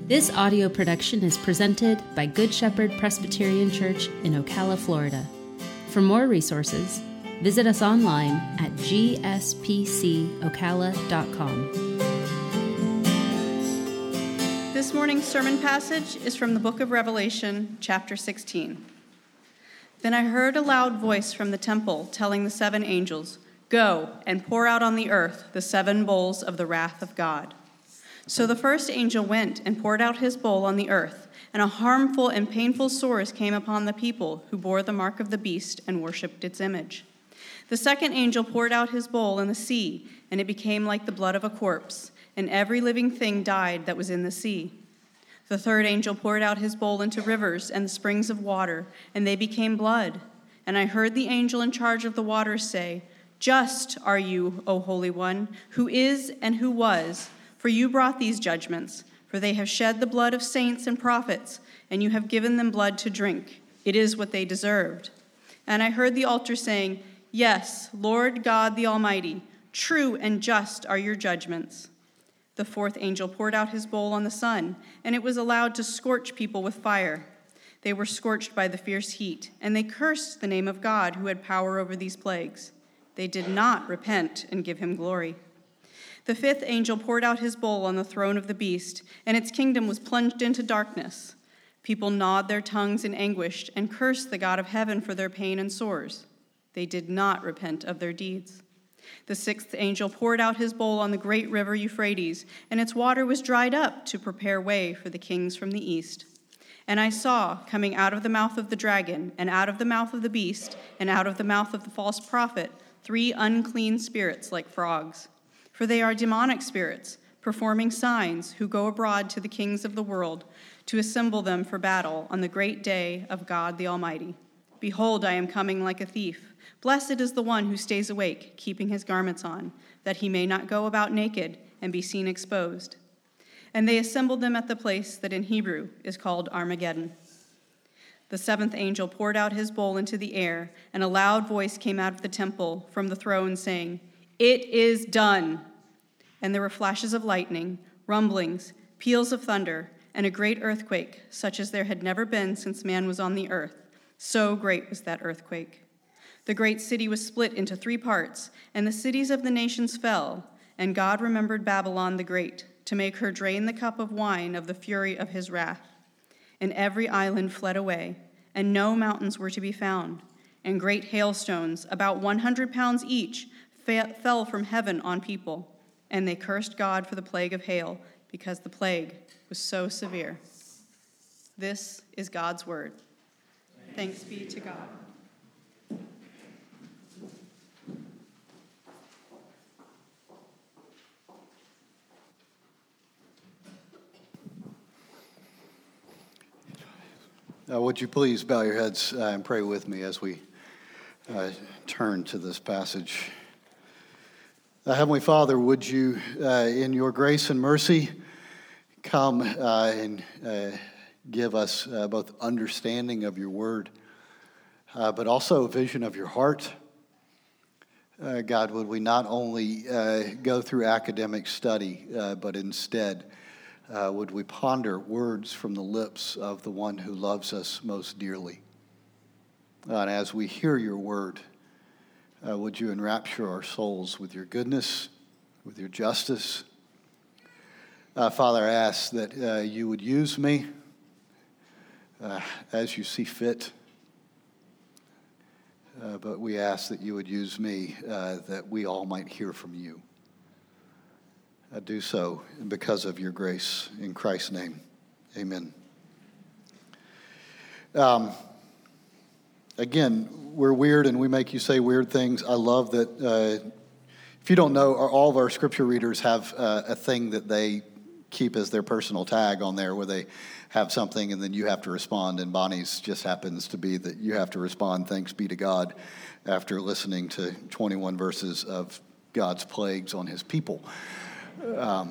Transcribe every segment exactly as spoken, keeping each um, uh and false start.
This audio production is presented by Good Shepherd Presbyterian Church in Ocala, Florida. For more resources, visit us online at g s p c ocala dot com. This morning's sermon passage is from the book of Revelation, chapter sixteen. Then I heard a loud voice from the temple telling the seven angels, "Go and pour out on the earth the seven bowls of the wrath of God." So the first angel went and poured out his bowl on the earth, and a harmful and painful sores came upon the people who bore the mark of the beast and worshipped its image. The second angel poured out his bowl in the sea, and it became like the blood of a corpse, and every living thing died that was in the sea. The third angel poured out his bowl into rivers and the springs of water, and they became blood. And I heard the angel in charge of the waters say, "Just are you, O Holy One, who is and who was, for you brought these judgments, for they have shed the blood of saints and prophets, and you have given them blood to drink. It is what they deserved." And I heard the altar saying, "Yes, Lord God the Almighty, true and just are your judgments." The fourth angel poured out his bowl on the sun, and it was allowed to scorch people with fire. They were scorched by the fierce heat, and they cursed the name of God who had power over these plagues. They did not repent and give him glory. The fifth angel poured out his bowl on the throne of the beast, and its kingdom was plunged into darkness. People gnawed their tongues in anguish and cursed the God of heaven for their pain and sores. They did not repent of their deeds. The sixth angel poured out his bowl on the great river Euphrates, and its water was dried up to prepare way for the kings from the east. And I saw, coming out of the mouth of the dragon, and out of the mouth of the beast, and out of the mouth of the false prophet, three unclean spirits like frogs. For they are demonic spirits, performing signs, who go abroad to the kings of the world to assemble them for battle on the great day of God the Almighty. Behold, I am coming like a thief. Blessed is the one who stays awake, keeping his garments on, that he may not go about naked and be seen exposed. And they assembled them at the place that in Hebrew is called Armageddon. The seventh angel poured out his bowl into the air, and a loud voice came out of the temple from the throne saying, "It is done." And there were flashes of lightning, rumblings, peals of thunder, and a great earthquake, such as there had never been since man was on the earth. So great was that earthquake. The great city was split into three parts, and the cities of the nations fell. And God remembered Babylon the Great, to make her drain the cup of wine of the fury of his wrath. And every island fled away, and no mountains were to be found. And great hailstones, about one hundred pounds each, fell from heaven on people, and they cursed God for the plague of hail, because the plague was so severe. This is God's word. Thanks be to God. Uh, would you please bow your heads uh, and pray with me as we uh, turn to this passage. Uh, Heavenly Father, would you, uh, in your grace and mercy, come uh, and uh, give us uh, both understanding of your word, uh, but also a vision of your heart. Uh, God, would we not only uh, go through academic study, uh, but instead uh, would we ponder words from the lips of the one who loves us most dearly. Uh, and as we hear your word, uh, would you enrapture our souls with your goodness, with your justice. Uh, Father, I ask that uh, you would use me uh, as you see fit. Uh, but we ask that you would use me, uh, that we all might hear from you. I do so because of your grace. In Christ's name, amen. Um, again, we're weird and we make you say weird things. I love that. Uh, if you don't know, all of our scripture readers have uh, a thing that they keep as their personal tag on there where they have something and then you have to respond. And Bonnie's just happens to be that you have to respond, "Thanks be to God," after listening to twenty-one verses of God's plagues on his people. Um,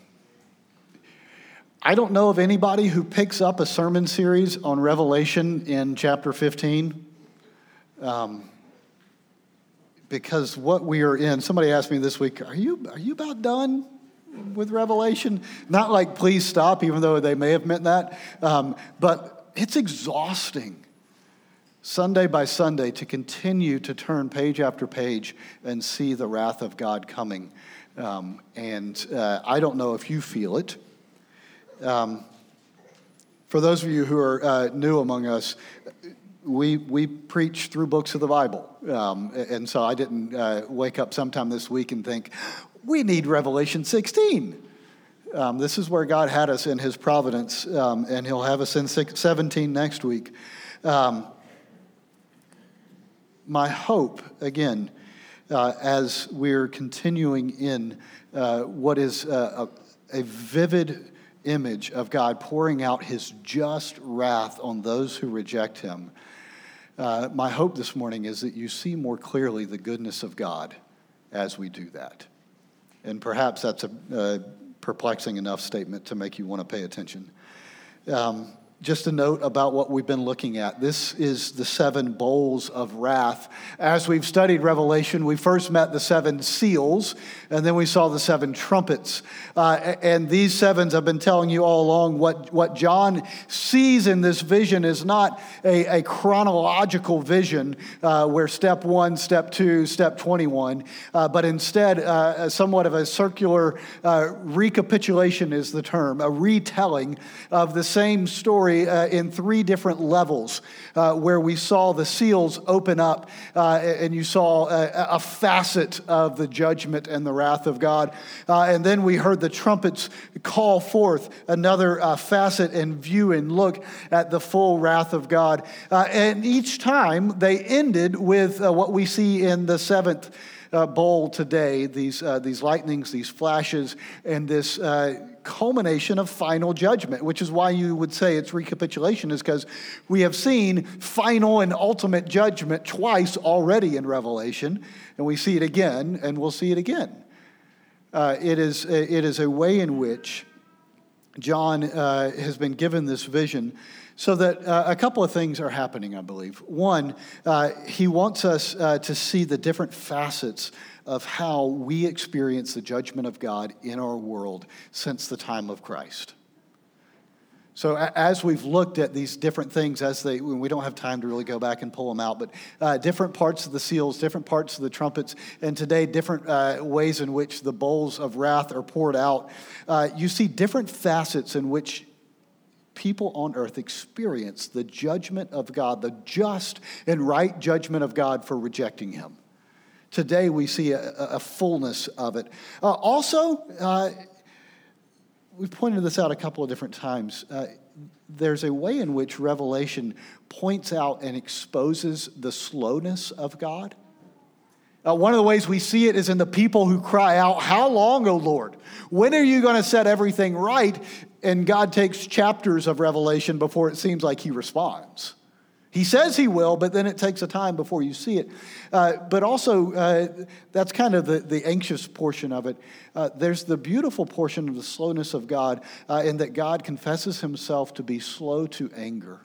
I don't know of anybody who picks up a sermon series on Revelation in chapter fifteen. Um, because what we are in, somebody asked me this week, are you are you about done with Revelation. Not like, please stop, even though they may have meant that. Um, but it's exhausting, Sunday by Sunday, to continue to turn page after page and see the wrath of God coming. Um, and uh, I don't know if you feel it. Um, for those of you who are uh, new among us, we we preach through books of the Bible. Um, and so I didn't uh, wake up sometime this week and think, we need Revelation sixteen. Um, this is where God had us in his providence, um, and he'll have us in seventeen next week. Um, my hope, again, uh, as we're continuing in uh, what is uh, a, a vivid image of God pouring out his just wrath on those who reject him, uh, my hope this morning is that you see more clearly the goodness of God as we do that. And perhaps that's a, a perplexing enough statement to make you want to pay attention. Um, just a note about what we've been looking at. This is the seven bowls of wrath. As we've studied Revelation, we first met the seven seals, and then we saw the seven trumpets. Uh, and these sevens, I've been telling you all along, what, what John sees in this vision is not a, a chronological vision uh, where step one, step two, step twenty-one, uh, but instead uh, somewhat of a circular uh, recapitulation is the term, a retelling of the same story Uh, in three different levels, uh, where we saw the seals open up, uh, and you saw a, a facet of the judgment and the wrath of God. Uh, and then we heard the trumpets call forth another uh, facet and view and look at the full wrath of God. Uh, and each time they ended with uh, what we see in the seventh uh, bowl today, these, uh, these lightnings, these flashes, and this uh, culmination of final judgment, which is why you would say it's recapitulation, is because we have seen final and ultimate judgment twice already in Revelation, and we see it again, and we'll see it again. Uh, it is it is a way in which John uh, has been given this vision so that uh, a couple of things are happening, I believe. One, uh, he wants us uh, to see the different facets of how we experience the judgment of God in our world since the time of Christ. So as we've looked at these different things, as they, we don't have time to really go back and pull them out, but uh, different parts of the seals, different parts of the trumpets, and today different uh, ways in which the bowls of wrath are poured out, uh, you see different facets in which people on earth experience the judgment of God, the just and right judgment of God for rejecting him. Today we see a, a fullness of it. Uh, also, uh, we've pointed this out a couple of different times. Uh, there's a way in which Revelation points out and exposes the slowness of God. Uh, one of the ways we see it is in the people who cry out, "How long, O Lord? When are you going to set everything right?" And God takes chapters of Revelation before it seems like he responds. He says he will, but then it takes a time before you see it. Uh, but also, uh, that's kind of the, the anxious portion of it. Uh, there's the beautiful portion of the slowness of God, uh, in that God confesses himself to be slow to anger.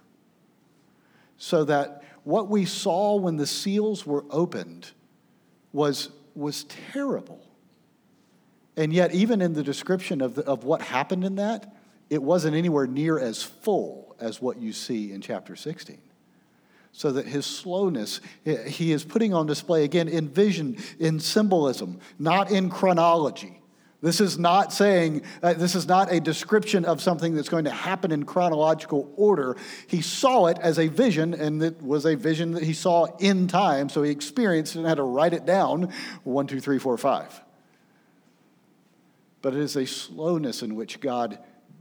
So that what we saw when the seals were opened was, was terrible. And yet, even in the description of, the, of what happened in that, it wasn't anywhere near as full as what you see in chapter sixteen. So that his slowness, he is putting on display, again, in vision, in symbolism, not in chronology. This is not saying, uh, this is not a description of something that's going to happen in chronological order. He saw it as a vision, and it was a vision that he saw in time, so he experienced it and had to write it down, one, two, three, four, five. But it is a slowness in which God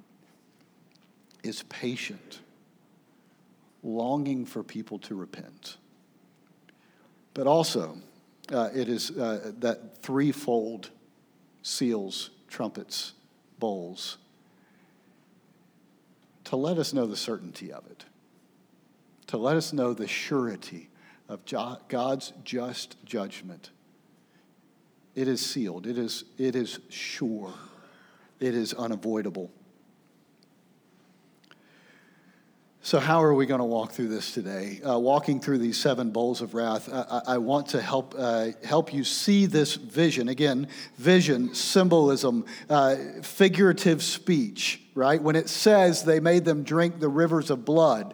is patient, longing for people to repent. But also, uh, it is uh, that threefold seals, trumpets, bowls, to let us know the certainty of it, to let us know the surety of God's just judgment. It is sealed. It is, it is sure. It is unavoidable. So how are we going to walk through this today? Uh, walking through these seven bowls of wrath, I, I want to help uh, help you see this vision. Again, vision, symbolism, uh, figurative speech, right? When it says they made them drink the rivers of blood,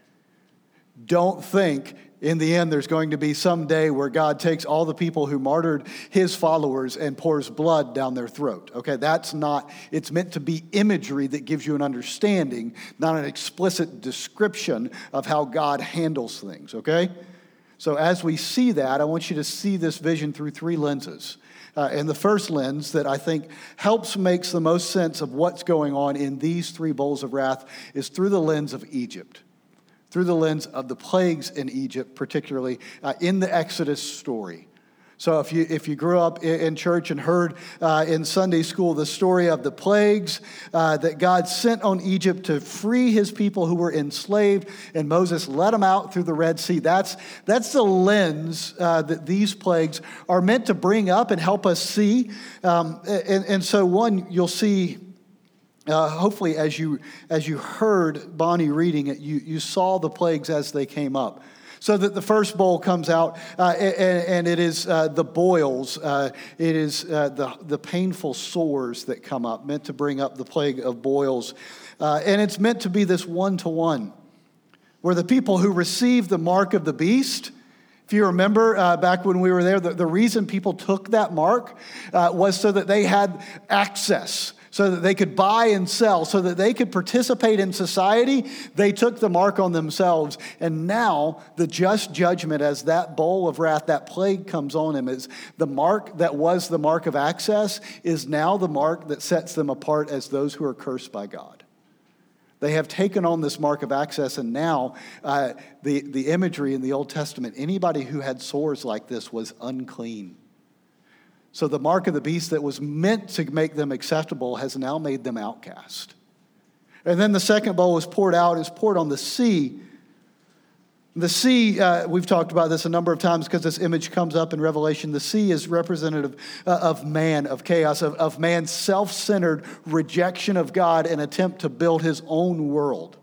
don't think in the end there's going to be some day where God takes all the people who martyred his followers and pours blood down their throat. Okay, that's not, it's meant to be imagery that gives you an understanding, not an explicit description of how God handles things, okay? So as we see that, I want you to see this vision through three lenses. Uh, and the first lens that I think helps makes the most sense of what's going on in these three bowls of wrath is through the lens of Egypt. Through the lens of the plagues in Egypt, particularly uh, in the Exodus story. So if you if you grew up in, in church and heard uh, in Sunday school the story of the plagues uh, that God sent on Egypt to free his people who were enslaved, and Moses let them out through the Red Sea, that's, that's the lens uh, that these plagues are meant to bring up and help us see. Um, and, and so one, you'll see... Uh, hopefully, as you as you heard Bonnie reading it, you, you saw the plagues as they came up. So that the first bowl comes out, uh, and, and it is uh, the boils, uh, it is uh, the, the painful sores that come up, meant to bring up the plague of boils. Uh, and it's meant to be this one-to-one, where the people who receive the mark of the beast, if you remember uh, back when we were there, the, the reason people took that mark uh, was so that they had access, so that they could buy and sell, so that they could participate in society. They took the mark on themselves. And now the just judgment as that bowl of wrath, that plague comes on them, is the mark that was the mark of access is now the mark that sets them apart as those who are cursed by God. They have taken on this mark of access, and now uh, the, the imagery in the Old Testament, anybody who had sores like this was unclean. So the mark of the beast that was meant to make them acceptable has now made them outcast. And then the second bowl is poured out, is poured on the sea. The sea, uh, we've talked about this a number of times because this image comes up in Revelation. The sea is representative uh, of man, of chaos, of, of man's self-centered rejection of God and attempt to build his own world.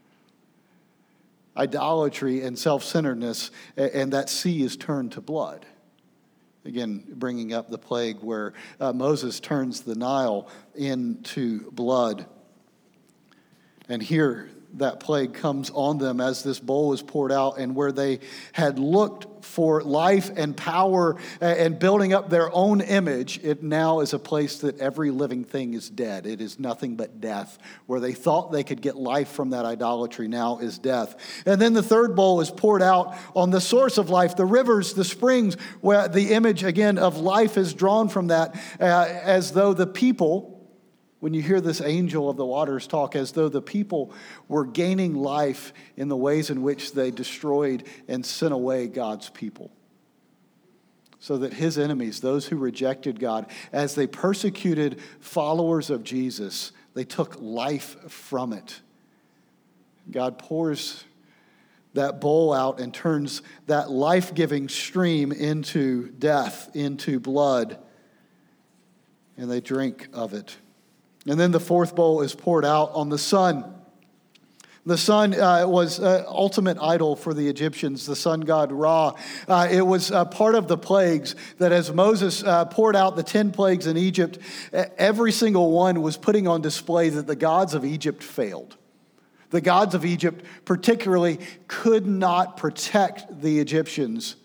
Idolatry and self-centeredness, and that sea is turned to blood. Again, bringing up the plague where uh, Moses turns the Nile into blood. And here, that plague comes on them as this bowl is poured out, and where they had looked for life and power and building up their own image, it now is a place that every living thing is dead. It is nothing but death. Where they thought they could get life from that idolatry now is death. And then the third bowl is poured out on the source of life, the rivers, the springs, where the image again of life is drawn from that, uh, as though the people, when you hear this angel of the waters talk, as though the people were gaining life in the ways in which they destroyed and sent away God's people. So that his enemies, those who rejected God, as they persecuted followers of Jesus, they took life from it. God pours that bowl out and turns that life-giving stream into death, into blood, and they drink of it. And then the fourth bowl is poured out on the sun. The sun uh, was an ultimate idol for the Egyptians, the sun god Ra. Uh, it was uh, part of the plagues that as Moses uh, poured out the ten plagues in Egypt, every single one was putting on display that the gods of Egypt failed. The gods of Egypt particularly could not protect the Egyptians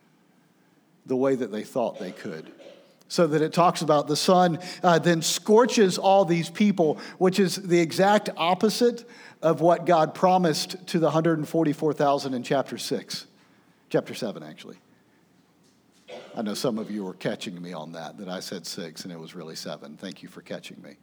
the way that they thought they could. So that it talks about the sun uh, then scorches all these people, which is the exact opposite of what God promised to the one hundred forty-four thousand in chapter six. Chapter seven, actually. I know some of you were catching me on that, that I said six and it was really seven. Thank you for catching me.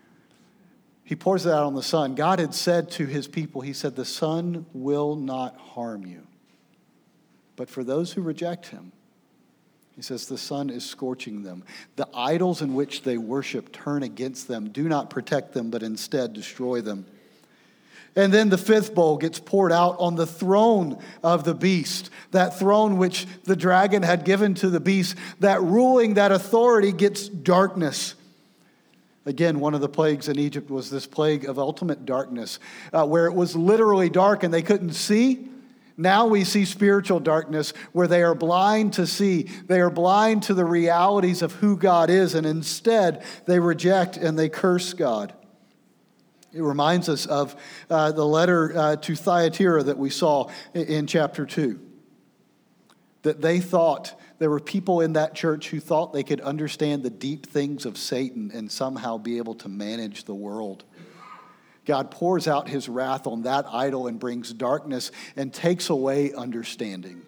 He pours it out on the sun. God had said to his people, he said, the sun will not harm you. But for those who reject him, he says the sun is scorching them. The idols in which they worship turn against them, do not protect them, but instead destroy them. And then the fifth bowl gets poured out on the throne of the beast. That throne which the dragon had given to the beast. That ruling, that authority gets darkness. Again, one of the plagues in Egypt was this plague of ultimate darkness, uh, where it was literally dark and they couldn't see. Now we see spiritual darkness where they are blind to see. They are blind to the realities of who God is, and instead they reject and they curse God. It reminds us of uh, the letter uh, to Thyatira that we saw in, in chapter two. That they thought, there were people in that church who thought they could understand the deep things of Satan and somehow be able to manage the world. God pours out his wrath on that idol and brings darkness and takes away understanding.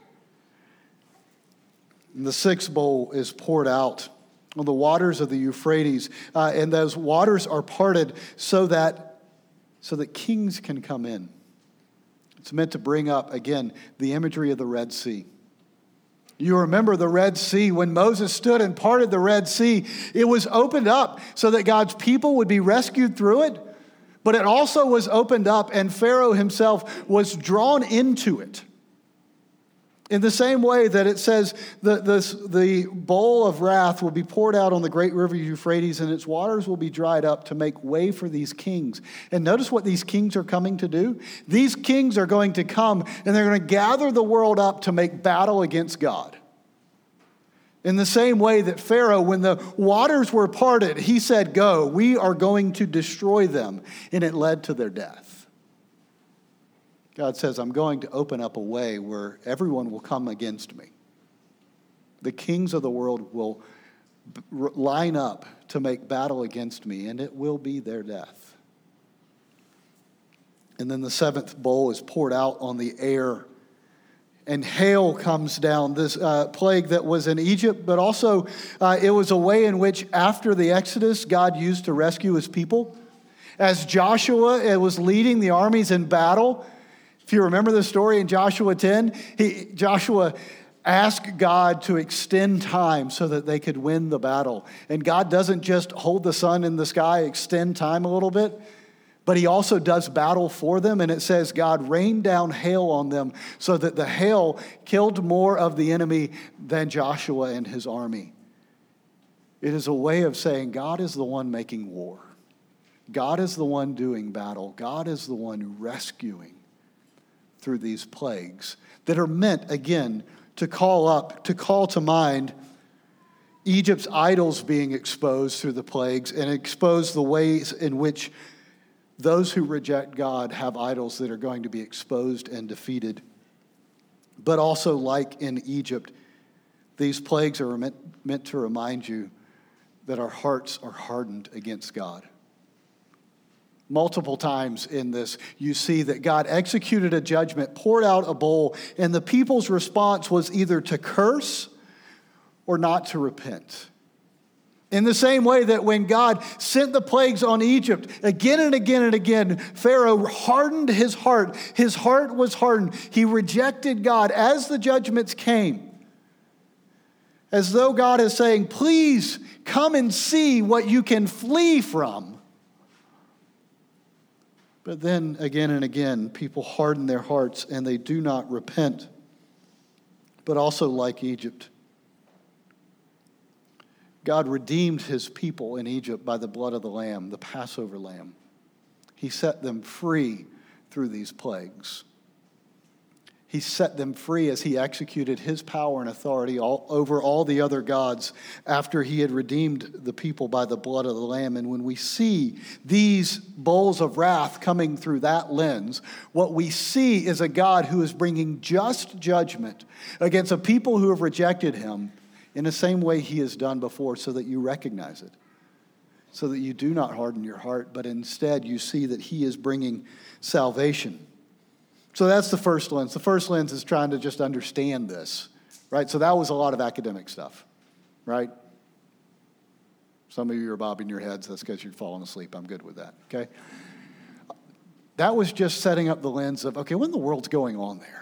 And the sixth bowl is poured out on the waters of the Euphrates, uh, and those waters are parted so that, so that kings can come in. It's meant to bring up, again, the imagery of the Red Sea. You remember the Red Sea. When Moses stood and parted the Red Sea, it was opened up so that God's people would be rescued through it. But it also was opened up, and Pharaoh himself was drawn into it. In the same way that it says the, this, the bowl of wrath will be poured out on the great river Euphrates, and its waters will be dried up to make way for these kings. And notice what these kings are coming to do. These kings are going to come, and they're going to gather the world up to make battle against God. In the same way that Pharaoh, when the waters were parted, he said, "Go, we are going to destroy them." And it led to their death. God says, I'm going to open up a way where everyone will come against me. The kings of the world will line up to make battle against me, and it will be their death. And then the seventh bowl is poured out on the air, and hail comes down, this uh, plague that was in Egypt, but also uh, it was a way in which after the Exodus, God used to rescue his people. As Joshua was leading the armies in battle, if you remember the story in Joshua ten, he, Joshua asked God to extend time so that they could win the battle. And God doesn't just hold the sun in the sky, extend time a little bit, but he also does battle for them. And it says God rained down hail on them so that the hail killed more of the enemy than Joshua and his army. It is a way of saying God is the one making war. God is the one doing battle. God is the one rescuing through these plagues that are meant, again, to call up, to call to mind Egypt's idols being exposed through the plagues and expose the ways in which those who reject God have idols that are going to be exposed and defeated. But also, like in Egypt, these plagues are meant, meant to remind you that our hearts are hardened against God. Multiple times in this, you see that God executed a judgment, poured out a bowl, and the people's response was either to curse or not to repent. In the same way that when God sent the plagues on Egypt, again and again and again, Pharaoh hardened his heart. His heart was hardened. He rejected God as the judgments came. As though God is saying, please come and see what you can flee from. But then again and again, people harden their hearts and they do not repent. But also like Egypt, God redeemed his people in Egypt by the blood of the Lamb, the Passover Lamb. He set them free through these plagues. He set them free as he executed his power and authority all, over all the other gods after he had redeemed the people by the blood of the Lamb. And when we see these bowls of wrath coming through that lens, what we see is a God who is bringing just judgment against a people who have rejected him in the same way he has done before, so that you recognize it, so that you do not harden your heart, but instead you see that he is bringing salvation. So that's the first lens. The first lens is trying to just understand this, right? So that was a lot of academic stuff, right? Some of you are bobbing your heads. That's because you're falling asleep. I'm good with that, okay? That was just setting up the lens of, okay, what in the world's going on there?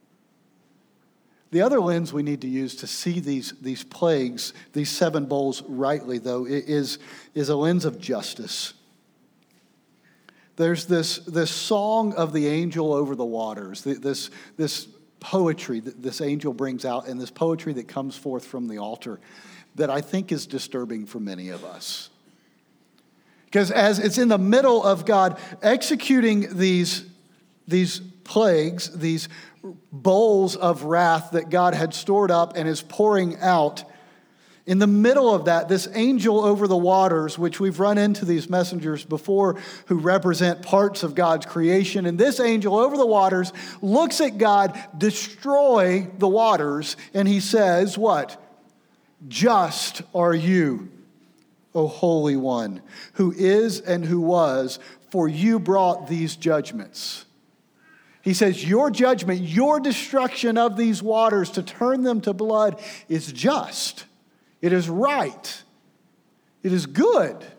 The other lens we need to use to see these, these plagues, these seven bowls rightly, though, is, is a lens of justice. There's this, this song of the angel over the waters, this, this poetry that this angel brings out, and this poetry that comes forth from the altar that I think is disturbing for many of us. Because as it's in the middle of God executing these, these plagues, these bowls of wrath that God had stored up and is pouring out, in the middle of that, this angel over the waters, which we've run into these messengers before who represent parts of God's creation, and this angel over the waters looks at God destroy the waters, and he says, what? Just are you, O Holy One, who is and who was, for you brought these judgments. He says, your judgment, your destruction of these waters to turn them to blood is just. It is right. It is good. He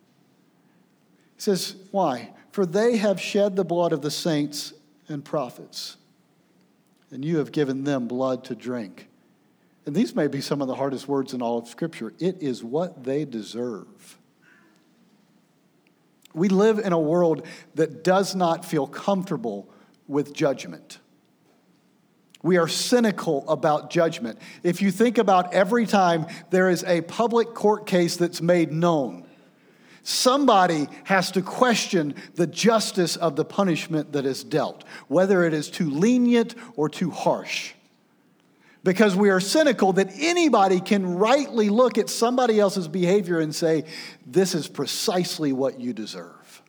says, why? For they have shed the blood of the saints and prophets, and you have given them blood to drink. And these may be some of the hardest words in all of Scripture. It is what they deserve. We live in a world that does not feel comfortable with judgment. We are cynical about judgment. If you think about every time there is a public court case that's made known, somebody has to question the justice of the punishment that is dealt, whether it is too lenient or too harsh. Because we are cynical that anybody can rightly look at somebody else's behavior and say, this is precisely what you deserve.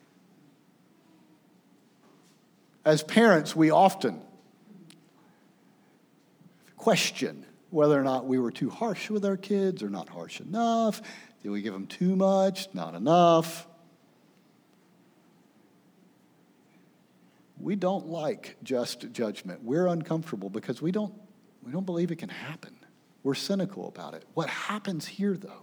As parents, we often question whether or not we were too harsh with our kids or not harsh enough. Did we give them too much? Not enough. We don't like just judgment. We're uncomfortable because we don't, we don't believe it can happen. We're cynical about it. What happens here, though,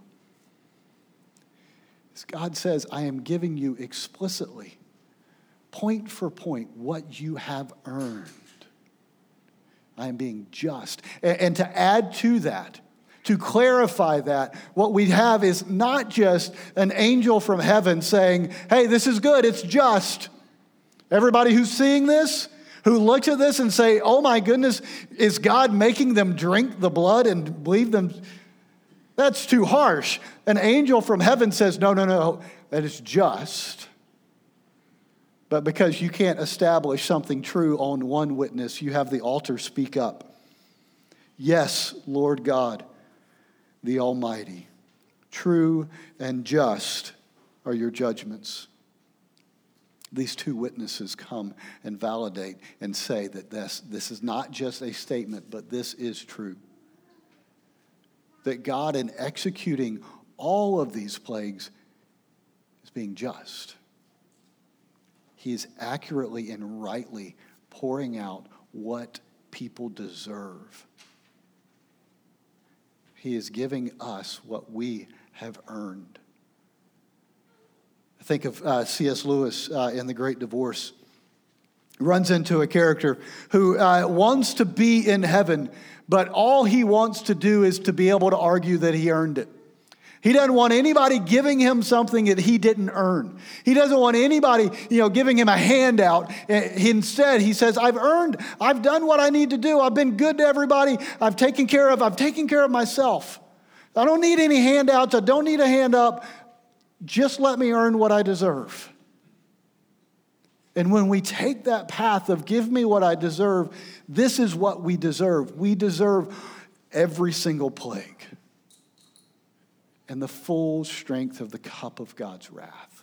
is God says, I am giving you explicitly, point for point, what you have earned. I am being just. And, and to add to that, to clarify that, what we have is not just an angel from heaven saying, hey, this is good, it's just. Everybody who's seeing this, who looks at this and say, oh my goodness, is God making them drink the blood and believe them? That's too harsh. An angel from heaven says, no, no, no, that is just. But because you can't establish something true on one witness, you have the altar speak up. Yes, Lord God, the Almighty, true and just are your judgments. These two witnesses come and validate and say that this, this is not just a statement, but this is true. That God, in executing all of these plagues, is being just. He is accurately and rightly pouring out what people deserve. He is giving us what we have earned. I think of uh, C S Lewis uh, in The Great Divorce. Runs into a character who uh, wants to be in heaven, but all he wants to do is to be able to argue that he earned it. He doesn't want anybody giving him something that he didn't earn. He doesn't want anybody, you know, giving him a handout. Instead, he says, I've earned, I've done what I need to do. I've been good to everybody. I've taken care of, I've taken care of myself. I don't need any handouts. I don't need a hand up. Just let me earn what I deserve. And when we take that path of give me what I deserve, this is what we deserve. We deserve every single plague and the full strength of the cup of God's wrath.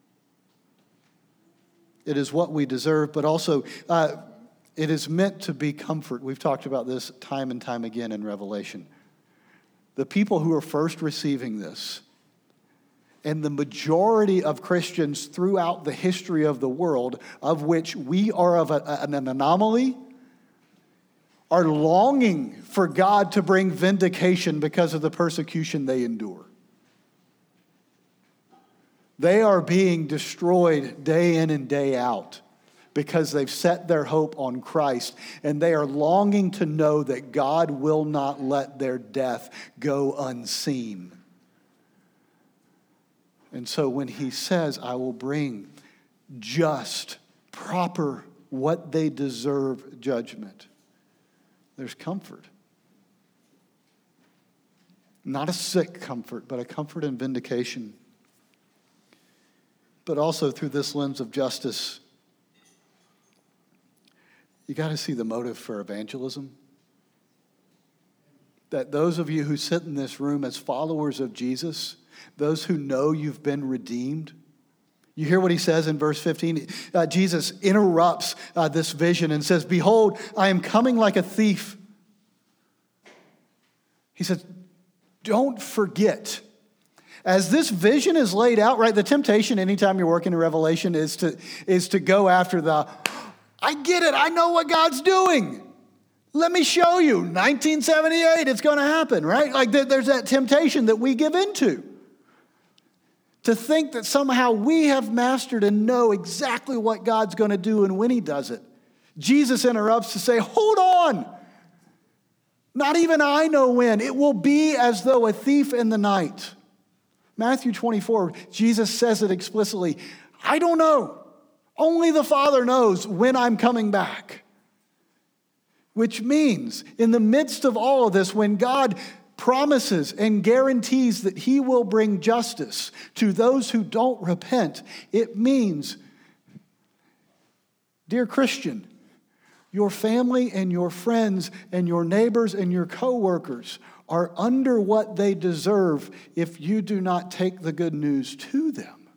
It is what we deserve, but also uh, it is meant to be comfort. We've talked about this time and time again in Revelation. The people who are first receiving this, and the majority of Christians throughout the history of the world, of which we are of a, an anomaly, are longing for God to bring vindication because of the persecution they endure. They are being destroyed day in and day out because they've set their hope on Christ, and they are longing to know that God will not let their death go unseen. And so when he says, I will bring just, proper, what they deserve judgment, there's comfort. Not a sick comfort, but a comfort and vindication. but also through this lens of justice, you got to see the motive for evangelism. That those of you who sit in this room as followers of Jesus, those who know you've been redeemed, you hear what he says in verse fifteen. Uh, Jesus interrupts uh, this vision and says, "Behold, I am coming like a thief." He says, don't forget. As this vision is laid out, right, the temptation anytime you're working in Revelation is to, is to go after the, I get it, I know what God's doing. Let me show you. nineteen seventy-eight, it's going to happen, right? Like there's that temptation that we give into. To think that somehow we have mastered and know exactly what God's going to do and when he does it. Jesus interrupts to say, hold on. Not even I know when. It will be as though a thief in the night. Matthew twenty-four, Jesus says it explicitly. I don't know. Only the Father knows when I'm coming back. Which means, in the midst of all of this, when God promises and guarantees that he will bring justice to those who don't repent, it means, dear Christian, your family and your friends and your neighbors and your coworkers are under what they deserve if you do not take the good news to them.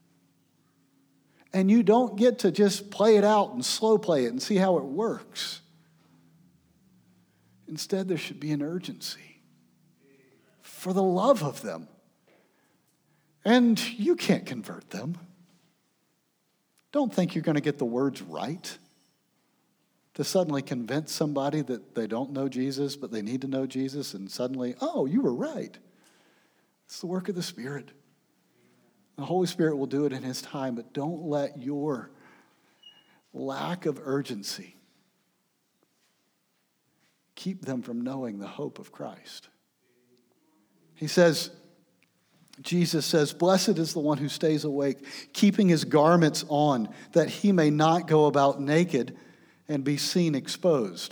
And you don't get to just play it out and slow play it and see how it works. Instead, there should be an urgency for the love of them. And you can't convert them. Don't think you're going to get the words right to suddenly convince somebody that they don't know Jesus, but they need to know Jesus, and suddenly, oh, you were right. It's the work of the Spirit. The Holy Spirit will do it in his time, but don't let your lack of urgency keep them from knowing the hope of Christ. He says, Jesus says, blessed is the one who stays awake, keeping his garments on, that he may not go about naked and be seen exposed.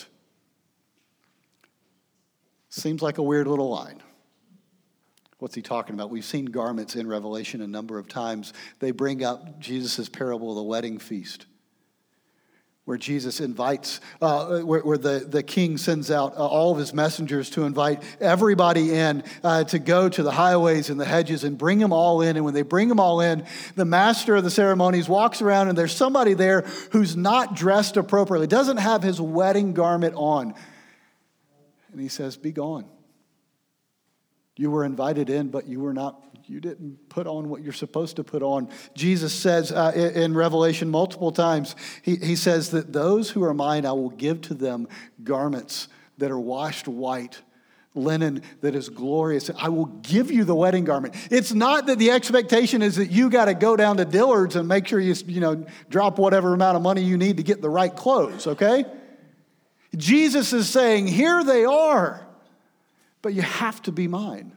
Seems like a weird little line. What's he talking about? We've seen garments in Revelation a number of times. They bring up Jesus' parable of the wedding feast, where Jesus invites, uh, where, where the, the king sends out uh, all of his messengers to invite everybody in uh, to go to the highways and the hedges and bring them all in. And when they bring them all in, the master of the ceremonies walks around and there's somebody there who's not dressed appropriately, doesn't have his wedding garment on. And he says, be gone. You were invited in, but you were not, you didn't put on what you're supposed to put on. Jesus says uh, in, in Revelation multiple times, he, he says that those who are mine, I will give to them garments that are washed white, linen that is glorious. I will give you the wedding garment. It's not that the expectation is that you got to go down to Dillard's and make sure you, you know, drop whatever amount of money you need to get the right clothes, okay? Jesus is saying, here they are. But you have to be mine.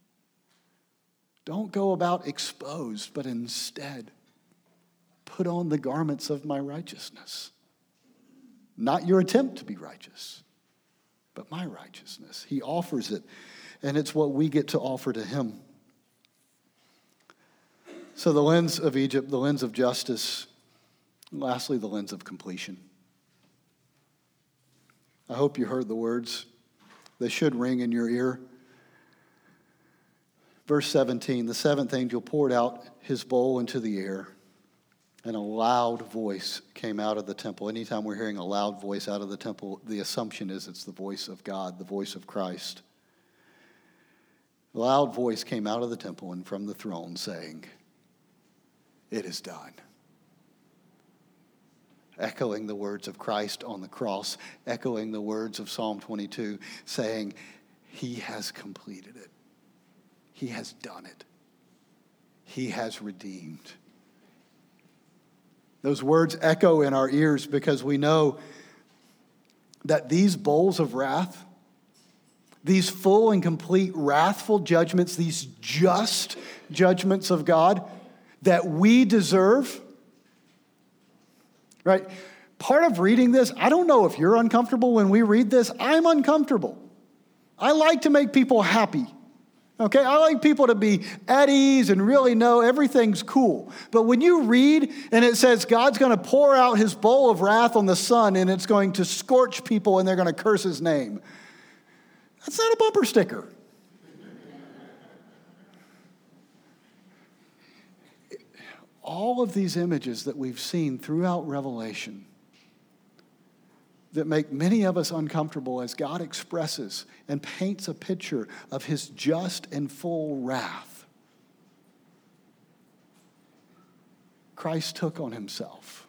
Don't go about exposed, but instead put on the garments of my righteousness. Not your attempt to be righteous, but my righteousness. He offers it, and it's what we get to offer to him. So the lens of Egypt, the lens of justice, and lastly, the lens of completion. I hope you heard the words. They should ring in your ear. Verse seventeen, the seventh angel poured out his bowl into the air, and a loud voice came out of the temple. Anytime we're hearing a loud voice out of the temple, the assumption is it's the voice of God, the voice of Christ. A loud voice came out of the temple and from the throne saying, it is done. Echoing the words of Christ on the cross, echoing the words of Psalm twenty-two, saying, he has completed it. He has done it. He has redeemed. Those words echo in our ears because we know that these bowls of wrath, these full and complete wrathful judgments, these just judgments of God that we deserve, right? Part of reading this, I don't know if you're uncomfortable when we read this. I'm uncomfortable. I like to make people happy. Okay, I like people to be at ease and really know everything's cool. But when you read and it says God's going to pour out his bowl of wrath on the sun and it's going to scorch people and they're going to curse his name, that's not a bumper sticker. All of these images that we've seen throughout Revelation that make many of us uncomfortable as God expresses and paints a picture of his just and full wrath, Christ took on himself.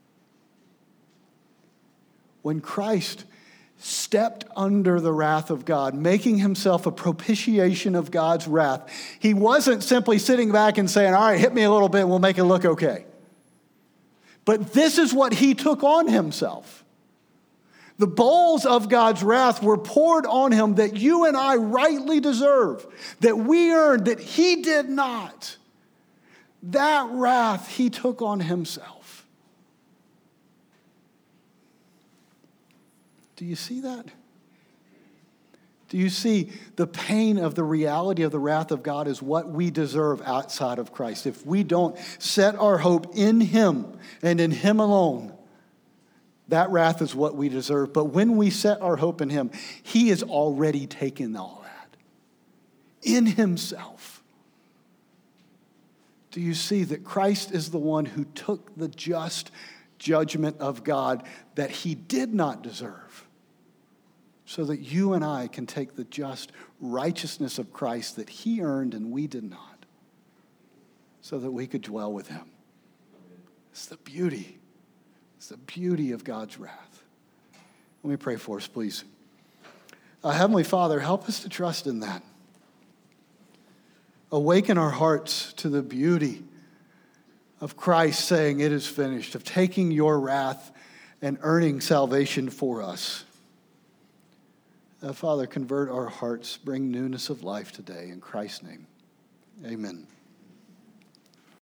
When Christ stepped under the wrath of God, making himself a propitiation of God's wrath, he wasn't simply sitting back and saying, all right, hit me a little bit and we'll make it look okay. But this is what he took on himself. The bowls of God's wrath were poured on him that you and I rightly deserve, that we earned, that he did not. That wrath he took on himself. Do you see that? Do you see the pain of the reality of the wrath of God is what we deserve outside of Christ? If we don't set our hope in him and in him alone, that wrath is what we deserve. But when we set our hope in him, he has already taken all that in himself. Do you see that Christ is the one who took the just judgment of God that he did not deserve, so that you and I can take the just righteousness of Christ that he earned and we did not, so that we could dwell with him? It's the beauty. It's the beauty of God's wrath. Let me pray for us, please. Uh, Heavenly Father, help us to trust in that. Awaken our hearts to the beauty of Christ saying it is finished, of taking your wrath and earning salvation for us. Uh, Father, convert our hearts, bring newness of life today. In Christ's name, amen.